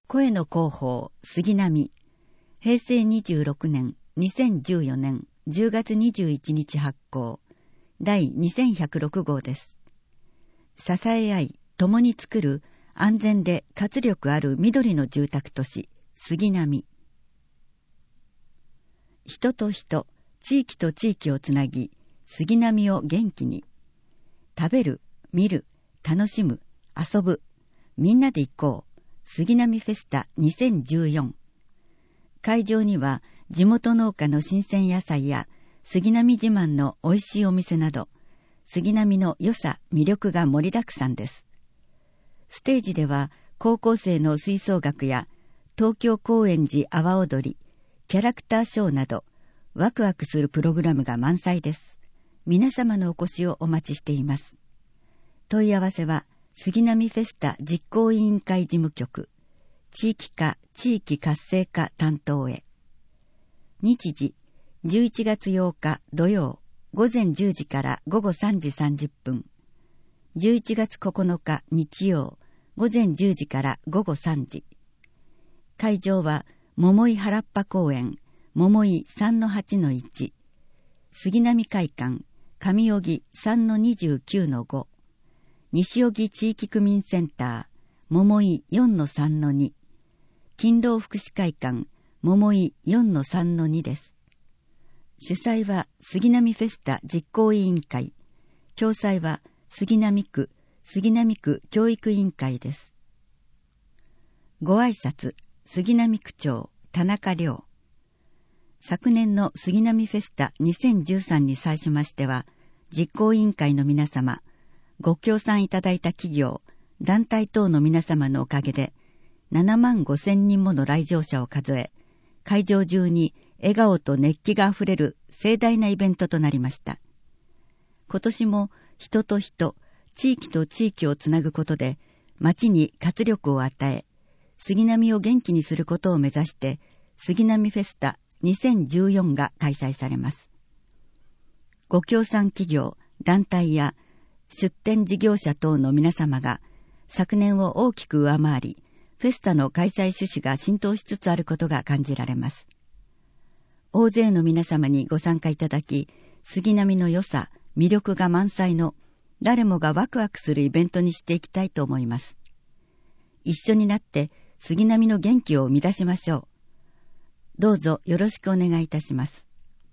声の広報杉並、平成26年2014年10月21日発行、第2106号です。支え合い共に作る安全で活力ある緑の住宅都市杉並。人と人、地域と地域をつなぎ、杉並を元気に。食べる、見る、楽しむ、遊ぶ、みんなで行こう。杉並フェスタ2014。会場には地元農家の新鮮野菜や杉並自慢のおいしいお店など、杉並の良さ、魅力が盛りだくさんです。ステージでは高校生の吹奏楽や東京高円寺阿波踊り、キャラクターショーなど、ワクワクするプログラムが満載です。皆様のお越しをお待ちしています。問い合わせは、杉並フェスタ実行委員会事務局、地域課地域活性化担当へ。日時、11月8日土曜、午前10時から午後3時30分。11月9日日曜、午前10時から午後3時。会場は、桃井原っぱ公園、桃井 3-8-1、杉並会館、上荻 3-29-5、西荻地域区民センター、桃井 4-3-2、勤労福祉会館、桃井 4-3-2 です。主催は杉並フェスタ実行委員会、共催は杉並区教育委員会です。ご挨拶、杉並区長、田中亮。昨年の杉並フェスタ2013に際しましては、実行委員会の皆様、ご協賛いただいた企業、団体等の皆様のおかげで、7万5千人もの来場者を数え、会場中に笑顔と熱気があふれる盛大なイベントとなりました。今年も人と人、地域と地域をつなぐことで、町に活力を与え、杉並を元気にすることを目指して、杉並フェスタ2014が開催されます。ご協賛企業、団体や出展事業者等の皆様が昨年を大きく上回り、フェスタの開催趣旨が浸透しつつあることが感じられます。大勢の皆様にご参加いただき、杉並の良さ、魅力が満載の誰もがワクワクするイベントにしていきたいと思います。一緒になって杉並の元気を生み出しましょう。どうぞよろしくお願いいたします。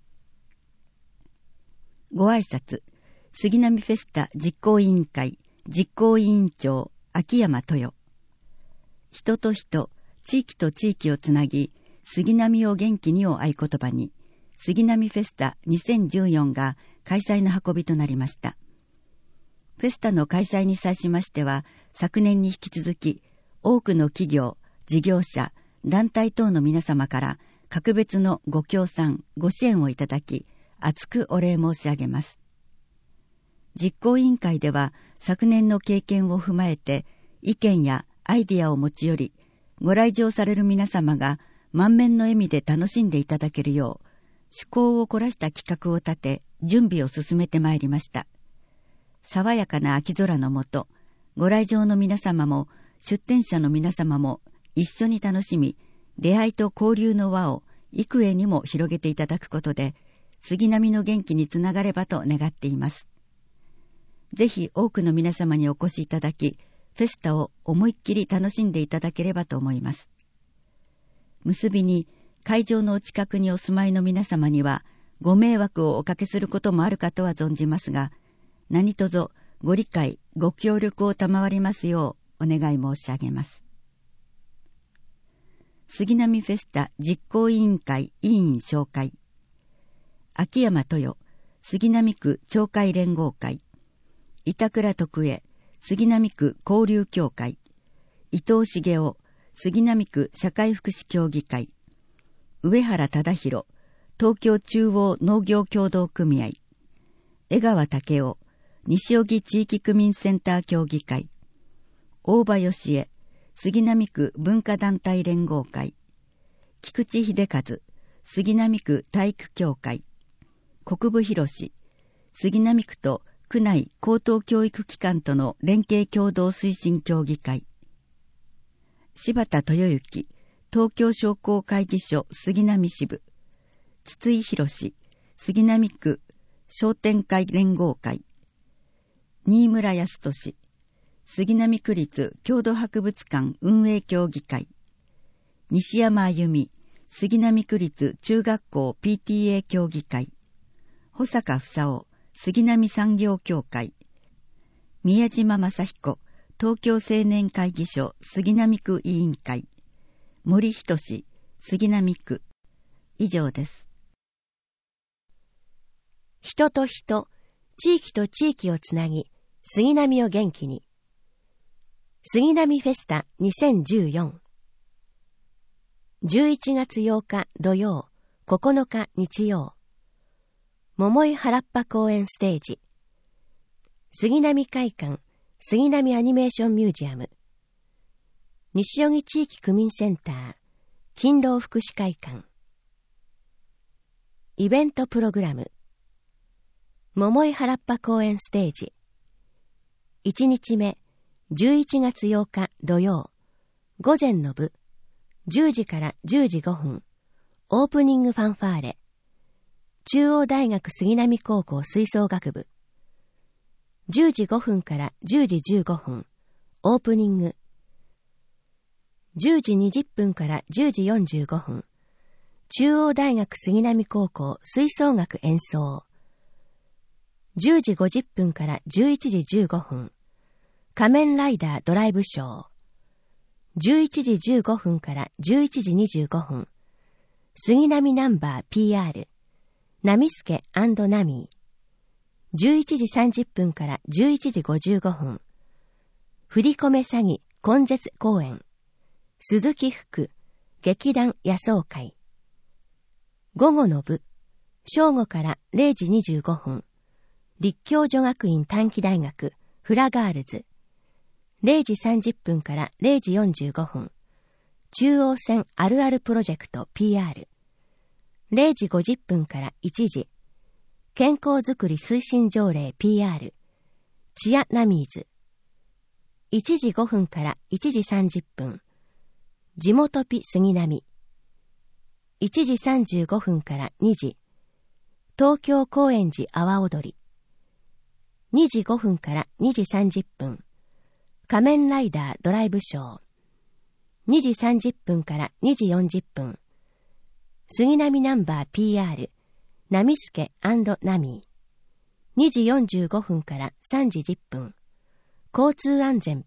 ご挨拶、杉並フェスタ実行委員会実行委員長秋山豊。人と人、地域と地域をつなぎ、杉並を元気にを合言葉に、杉並フェスタ2014が開催の運びとなりました。フェスタの開催に際しましては、昨年に引き続き、多くの企業、事業者、団体等の皆様から格別のご協賛、ご支援をいただき、厚くお礼申し上げます。実行委員会では、昨年の経験を踏まえて、意見やアイディアを持ち寄り、ご来場される皆様が満面の笑みで楽しんでいただけるよう、趣向を凝らした企画を立て、準備を進めてまいりました。爽やかな秋空の下、ご来場の皆様も、出展者の皆様も一緒に楽しみ、出会いと交流の輪を幾重にも広げていただくことで、杉並の元気につながればと願っています。ぜひ多くの皆様にお越しいただき、フェスタを思いっきり楽しんでいただければと思います。結びに、会場のお近くにお住まいの皆様には、ご迷惑をおかけすることもあるかとは存じますが、何卒ご理解、ご協力を賜りますようお願い申し上げます。杉並フェスタ実行委員会委員紹介。秋山豊、杉並区町会連合会。板倉徳江、杉並区交流協会。伊藤茂雄、杉並区社会福祉協議会。上原忠宏、東京中央農業協同組合。江川武雄、西荻地域区民センター協議会。大場義恵、杉並区文化団体連合会。菊池秀和、杉並区体育協会。国分博士、杉並区と区内高等教育機関との連携協同推進協議会。 柴田豊之、東京商工会議所杉並支部、筒井宏、杉並区商店会連合会、新村康俊、杉並区立郷土博物館運営協議会、西山あゆみ、杉並区立中学校 PTA 協議会、保坂房夫、杉並産業協会、宮島正彦、東京青年会議所杉並区委員会、森仁、杉並区。以上です。 人と人、地域と地域をつなぎ、杉並を元気に。杉並フェスタ2014。11月8日土曜、9日日曜。桃井原っぱ公園ステージ。杉並会館、杉並アニメーションミュージアム。西荻地域区民センター、勤労福祉会館。イベントプログラム。桃井原っぱ公園ステージ。1日目、11月8日土曜、午前の部、10時から10時5分、オープニングファンファーレ。中央大学杉並高校吹奏楽部。10時5分から10時15分、オープニング。10時20分から10時45分、中央大学杉並高校吹奏楽演奏。10時50分から11時15分、仮面ライダードライブショー。11時15分から11時25分、杉並ナンバー PR、ナミスケ&ナミー。11時30分から11時55分、振り込め詐欺根絶公演。鈴木福、劇団野草会。午後の部、正午から0時25分、立教女学院短期大学フラガールズ。0時30分から0時45分、中央線あるあるプロジェクト PR。0時50分から1時、健康づくり推進条例 PR、チアナミーズ。1時5分から1時30分、地元ピ杉並。1時35分から2時、東京高円寺阿波踊り。2時5分から2時30分、仮面ライダードライブショー。2時30分から2時40分、杉並ナンバー PR、ナミスケ&ナミー。2時45分から3時10分、交通安全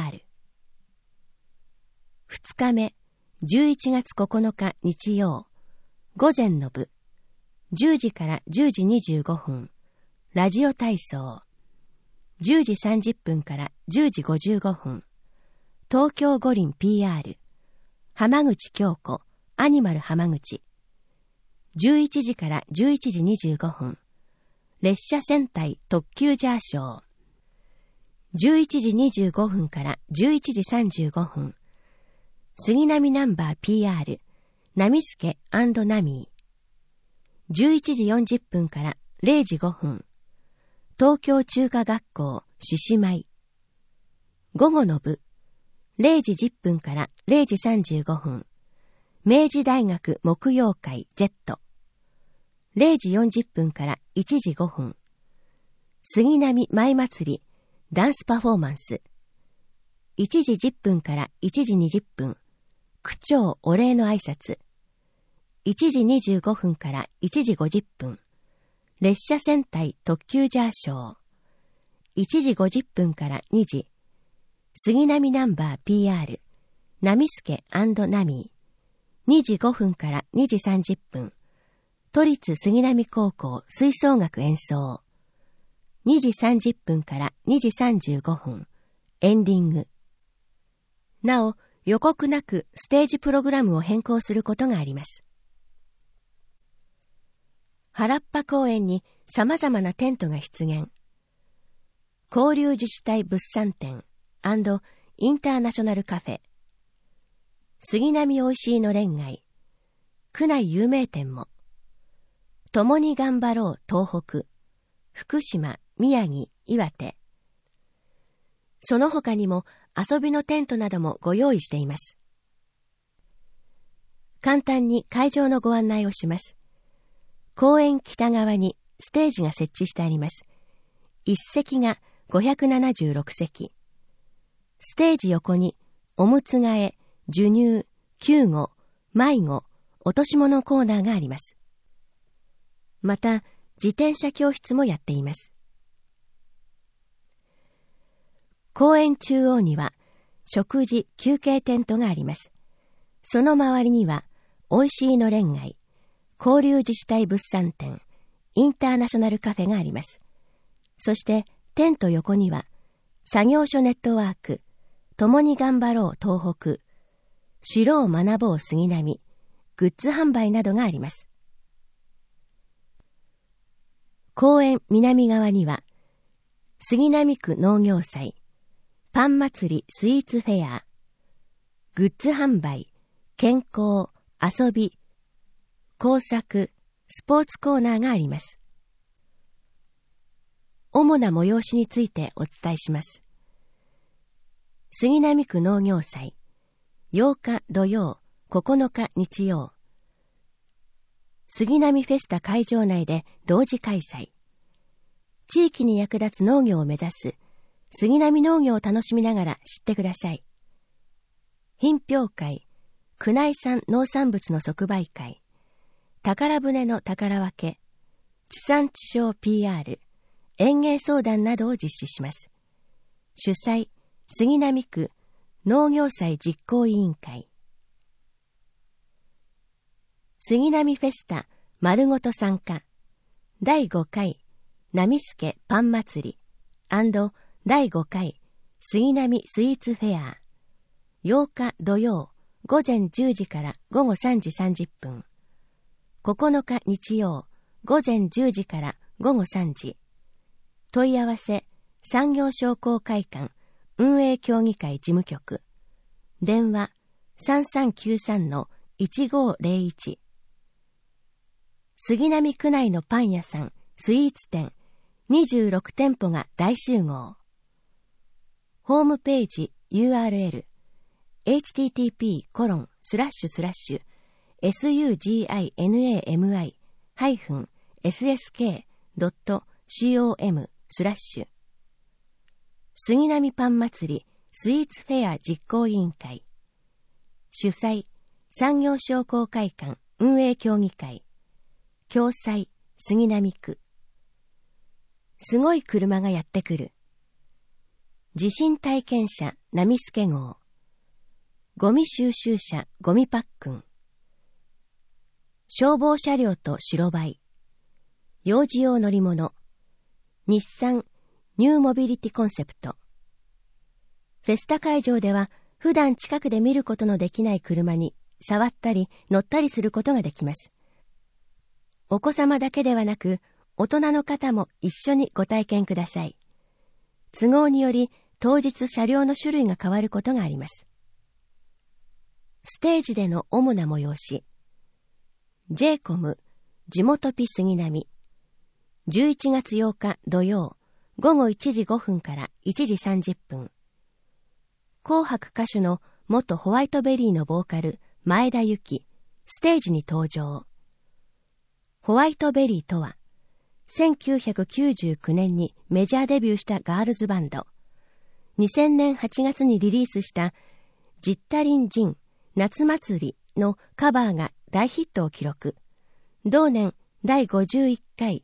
PR。2日目、11月9日日曜、午前の部、10時から10時25分、ラジオ体操。10時30分から10時55分、東京五輪 PR、浜口京子、アニマル浜口。11時から11時25分、列車戦隊特急ジャーショー。11時25分から11時35分、杉並ナンバー PR、ナミスケ&ナミー。11時40分から0時5分、東京中華学校獅子舞。午後の部、0時10分から0時35分、明治大学木曜会 Z。0時40分から1時5分、杉並舞祭りダンスパフォーマンス。1時10分から1時20分、区長お礼の挨拶。1時25分から1時50分、列車戦隊特急ジャーショー。1時50分から2時、杉並ナンバー PR、ナミスケ&ナミー。2時5分から2時30分、都立杉並高校吹奏楽演奏。2時30分から2時35分、エンディング。なお、予告なくステージプログラムを変更することがあります。原っぱ公園に様々なテントが出現。交流自治体物産展&インターナショナルカフェ。杉並おいしいの恋愛。区内有名店も。共に頑張ろう東北。福島、宮城、岩手。その他にも遊びのテントなどもご用意しています。 簡単に会場のご案内をします。公園北側にステージが設置してあります。1席が576席。ステージ横におむつ替え、授乳、救護、迷子、落とし物コーナーがあります。また、自転車教室もやっています。公園中央には食事・休憩テントがあります。その周りには、おいしいのれん街、交流自治体物産展、インターナショナルカフェがあります。そして、テント横には、作業所ネットワーク、共に頑張ろう東北、知ろう学ぼう杉並、グッズ販売などがあります。公園南側には、杉並区農業祭、パン祭りスイーツフェア、グッズ販売、健康、遊び、工作、スポーツコーナーがあります。主な催しについてお伝えします。杉並区農業祭、8日土曜、9日日曜。杉並フェスタ会場内で同時開催。地域に役立つ農業を目指す、杉並農業を楽しみながら知ってください。品評会、区内産農産物の即売会、宝船の宝分け、地産地消 PR、園芸相談などを実施します。主催、杉並区農業祭実行委員会。杉並フェスタ丸ごと参加。第5回波助パン祭り&第5回杉並スイーツフェア。8日土曜午前10時から午後3時30分。9日日曜午前10時から午後3時。問い合わせ産業商工会館運営協議会事務局。電話 3393-1501。杉並区内のパン屋さん、スイーツ店、26店舗が大集合。ホームページ URL http://suginami-ssk.com/ 杉並パン祭りスイーツフェア実行委員会。主催、産業商工会館運営協議会。共催、杉並区。すごい車がやってくる。地震体験車波助号。ゴミ収集車ゴミパックン。消防車両と白バイ。幼児用乗り物。日産ニューモビリティコンセプト。フェスタ会場では普段近くで見ることのできない車に触ったり乗ったりすることができます。お子様だけではなく大人の方も一緒にご体験ください。都合により当日車両の種類が変わることがあります。ステージでの主な催し。JCOM 地元ピ杉並。11月8日土曜午後1時5分から1時30分。紅白歌手の元ホワイトベリーのボーカル前田由紀、ステージに登場。ホワイトベリーとは、1999年にメジャーデビューしたガールズバンド。2000年8月にリリースしたジッタリンジン夏祭りのカバーが大ヒットを記録。同年第51回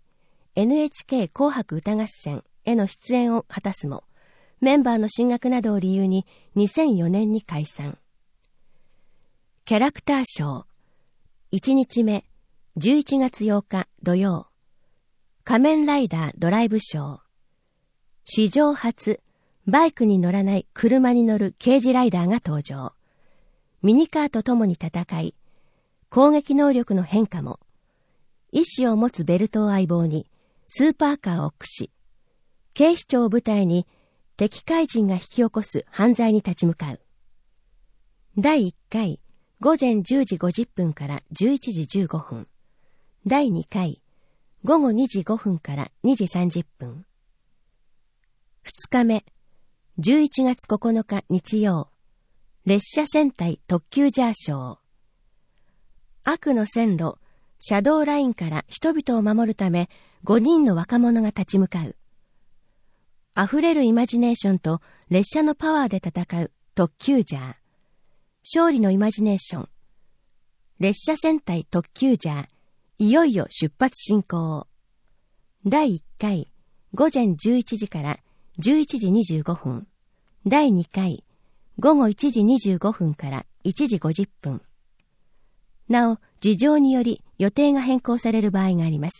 NHK 紅白歌合戦への出演を果たすも、メンバーの進学などを理由に2004年に解散。キャラクターショー。1日目、11月8日土曜。仮面ライダードライブショー。史上初、バイクに乗らない車に乗る刑事ライダーが登場。ミニカーと共に戦い、攻撃能力の変化も。意志を持つベルトを相棒に、スーパーカーを駆使。警視庁を舞台に、敵怪人が引き起こす犯罪に立ち向かう。第1回、午前10時50分から11時15分。第2回、午後2時5分から2時30分。2日目、11月9日日曜。列車戦隊特急ジャーショー。 悪の線路、シャドーラインから人々を守るため5人の若者が立ち向かう。溢れるイマジネーションと列車のパワーで戦う特急ジャー。勝利のイマジネーション。列車戦隊特急ジャー。いよいよ出発進行。第1回、午前11時から11時25分。第2回、午後1時25分から1時50分。なお、事情により予定が変更される場合があります。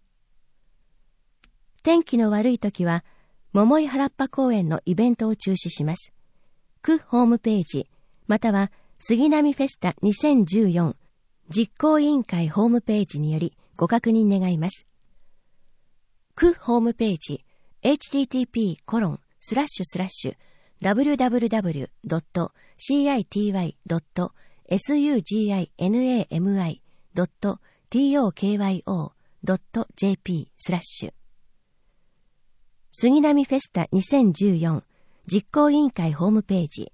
天気の悪い時は、桃井原っぱ公園のイベントを中止します。区ホームページ、または杉並フェスタ2014実行委員会ホームページによりご確認願います。区ホームページ、http://www.city.city.tokyo.jp/ 杉並フェスタ2014実行委員会ホームページ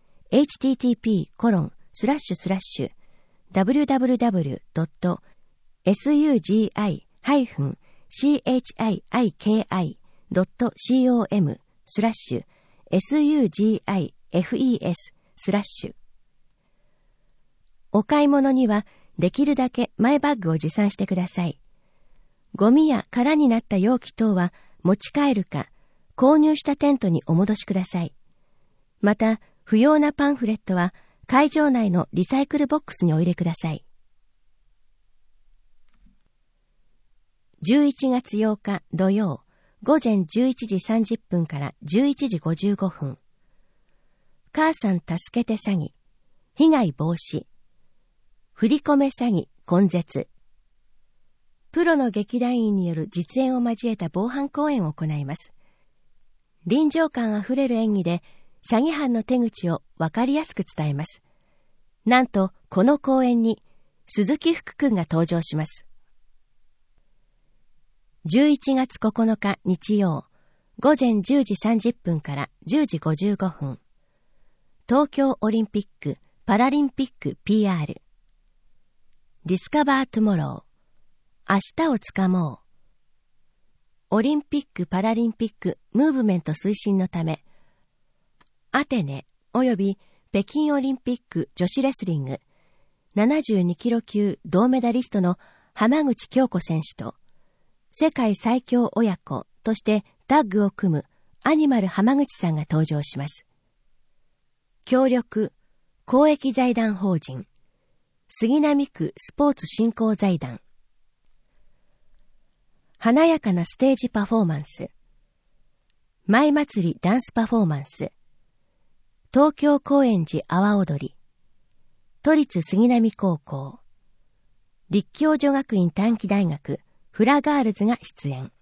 http://www.sugihik.com/sugifes/ お買い物にはできるだけマイバッグを持参してください。ゴミや空になった容器等は持ち帰るか、購入したテントにお戻しください。また、不要なパンフレットは会場内のリサイクルボックスにお入れください。11月8日土曜、午前11時30分から11時55分。母さん助けて詐欺、被害防止、振り込め詐欺根絶。プロの劇団員による実演を交えた防犯講演を行います。臨場感あふれる演技で詐欺犯の手口をわかりやすく伝えます。なんとこの講演に鈴木福くんが登場します。11月9日日曜、午前10時30分から10時55分。東京オリンピック・パラリンピック PR。ディスカバートゥモロー。明日をつかもう。オリンピック・パラリンピックムーブメント推進のため、アテネ及び北京オリンピック女子レスリング72キロ級銅メダリストの浜口京子選手と、世界最強親子としてタッグを組むアニマル浜口さんが登場します。協力公益財団法人杉並区スポーツ振興財団。華やかなステージパフォーマンス。舞祭りダンスパフォーマンス。東京高円寺阿波踊り。都立杉並高校。立教女学院短期大学フラガールズが出演。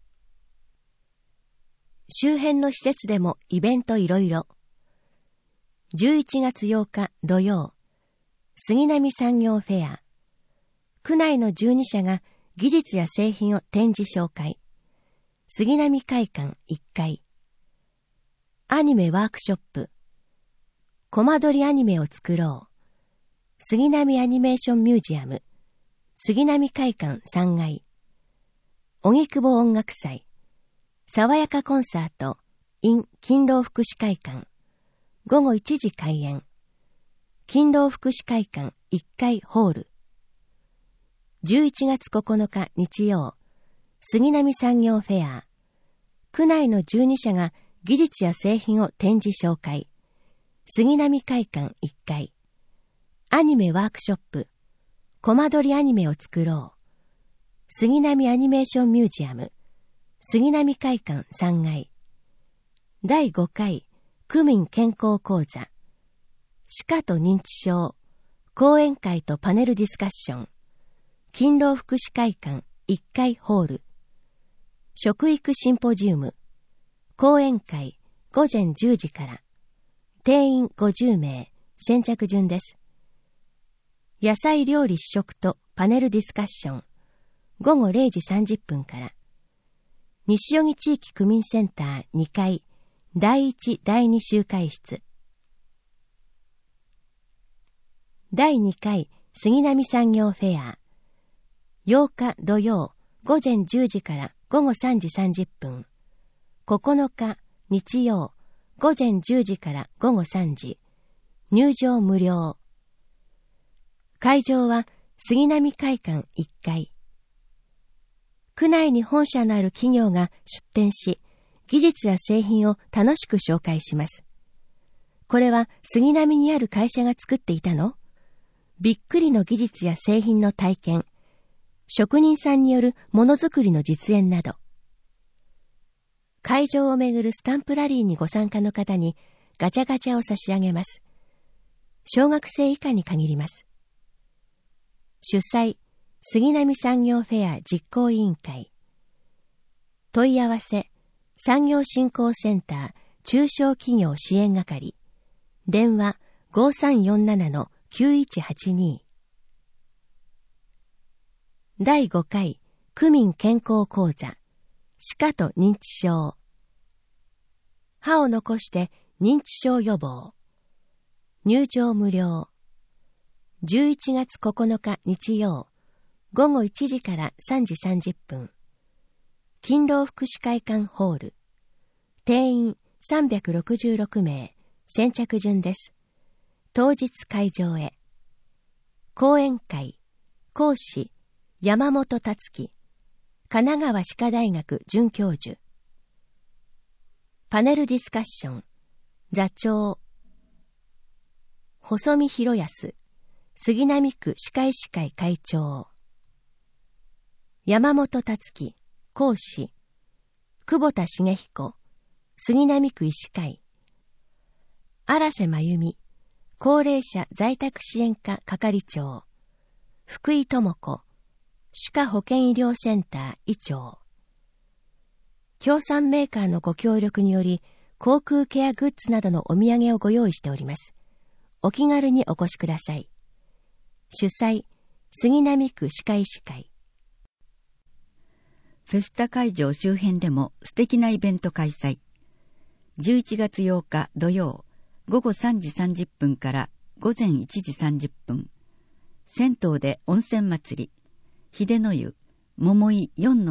周辺の施設でもイベントいろいろ。11月8日土曜、杉並産業フェア。区内の12社が技術や製品を展示紹介。杉並会館1階。アニメワークショップ。コマ撮りアニメを作ろう。杉並アニメーションミュージアム。杉並会館3階。荻窪音楽祭。爽やかコンサート in 勤労福祉会館。午後1時開演。勤労福祉会館1階ホール。11月9日日曜、杉並産業フェア。区内の12社が技術や製品を展示紹介。杉並会館1階。アニメワークショップ。コマ撮りアニメを作ろう。杉並アニメーションミュージアム。杉並会館3階。第5回区民健康講座。歯科と認知症。講演会とパネルディスカッション。勤労福祉会館1階ホール。食育シンポジウム。講演会午前10時から。定員50名。先着順です。野菜料理試食とパネルディスカッション。午後0時30分から。西荻地域区民センター2階。第1、第2集会室。第2回杉並産業フェア。8日土曜午前10時から午後3時30分。9日日曜午前10時から午後3時。入場無料。会場は杉並会館1階。区内に本社のある企業が出展し、技術や製品を楽しく紹介します。これは杉並にある会社が作っていたの？びっくりの技術や製品の体験、職人さんによるものづくりの実演など。会場をめぐるスタンプラリーにご参加の方にガチャガチャを差し上げます。小学生以下に限ります。主催、杉並産業フェア実行委員会。問い合わせ、産業振興センター中小企業支援係。電話 5347-9182。第5回区民健康講座。歯科と認知症。歯を残して認知症予防。入場無料。11月9日日曜午後1時から3時30分。勤労福祉会館ホール。定員366名。先着順です。当日会場へ。講演会。講師山本達樹。神奈川歯科大学准教授。パネルディスカッション。座長細見博康。杉並区歯科医師会会長。山本達樹。講師久保田茂彦。杉並区医師会。荒瀬真由美。高齢者在宅支援課係長。福井智子。歯科保健医療センター医長。協賛メーカーのご協力により、口腔ケアグッズなどのお土産をご用意しております。お気軽にお越しください。主催、杉並区歯科医師会。 フェスタ会場周辺でも素敵なイベント開催。11月8日土曜、午後3時30分から午前1時30分。銭湯で温泉祭り。秀の湯、桃井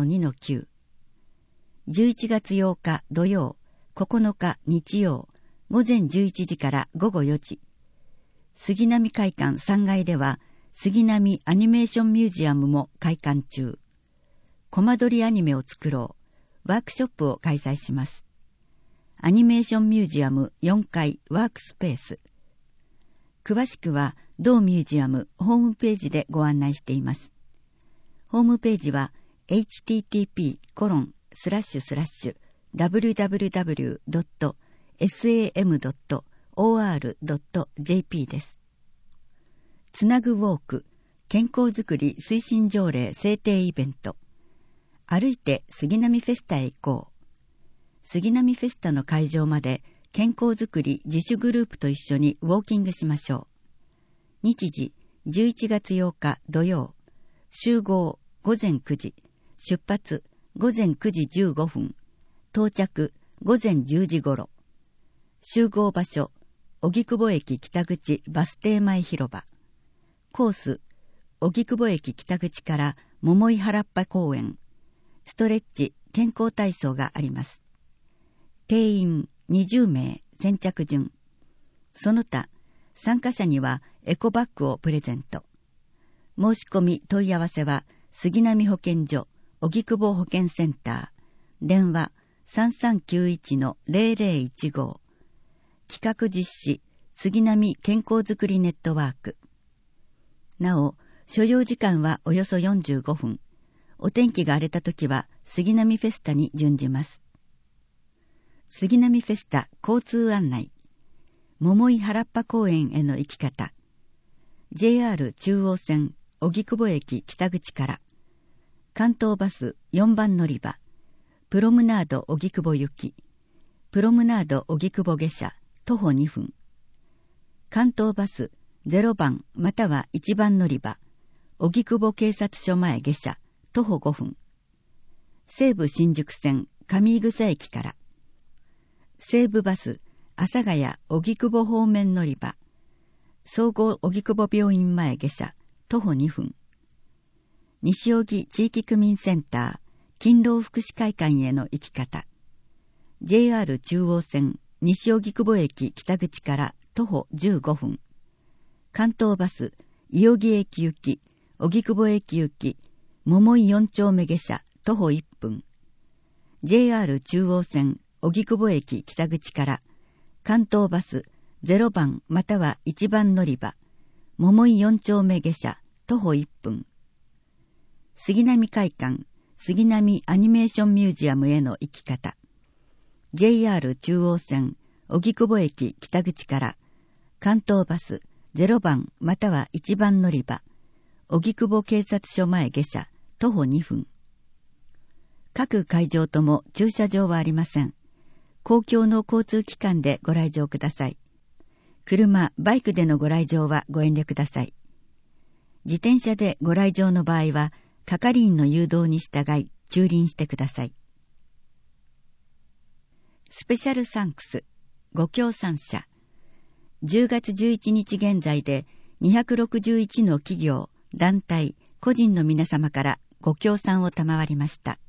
4-2-9。11月8日土曜、9日日曜、午前11時から午後4時。杉並会館3階では、杉並アニメーションミュージアムも開館中。コマ撮りアニメを作ろう、ワークショップを開催します。アニメーションミュージアム4階ワークスペース。詳しくは、同ミュージアムホームページでご案内しています。ホームページは http://www.sam.or.jp です。つなぐウォーク、健康づくり推進条例制定イベント。歩いて杉並フェスタへ行こう。杉並フェスタの会場まで健康づくり自主グループと一緒にウォーキングしましょう。日時11月8日土曜。集合午前9時。出発午前9時15分。到着午前10時頃。集合場所荻窪駅北口バス停前広場。コース荻窪駅北口から桃井原っぱ公園。ストレッチ健康体操があります。定員20名先着順。その他参加者にはエコバッグをプレゼント。申し込み問い合わせは杉並保健所荻窪保健センター。電話 3391-0015。企画実施杉並健康づくりネットワーク。なお所要時間はおよそ45分。お天気が荒れたときは杉並フェスタに準じます。杉並フェスタ交通案内。桃井原っぱ公園への行き方。JR 中央線荻窪駅北口から関東バス4番乗り場、プロムナード荻窪行き、プロムナード荻窪下車徒歩2分。関東バス0番または1番乗り場、荻窪警察署前下車徒歩5分。西武新宿線上井草駅から西武バス阿佐ヶ谷荻窪方面乗り場、総合荻窪病院前下車徒歩2分。西荻地域区民センター勤労福祉会館への行き方。JR 中央線西荻窪駅北口から徒歩15分。関東バス伊荻駅行き、荻窪駅行き、桃井4丁目下車徒歩1分。JR 中央線荻窪駅北口から関東バス0番または1番乗り場、桃井4丁目下車徒歩1分。杉並会館杉並アニメーションミュージアムへの行き方。JR 中央線荻窪駅北口から関東バス0番または1番乗り場、荻窪警察署前下車徒歩2分。各会場とも駐車場はありません。公共の交通機関でご来場ください。車、バイクでのご来場はご遠慮ください。自転車でご来場の場合は、係員の誘導に従い駐輪してください。スペシャルサンクス、ご協賛者。10月11日現在で261の企業、団体、個人の皆様からご協賛を賜りました。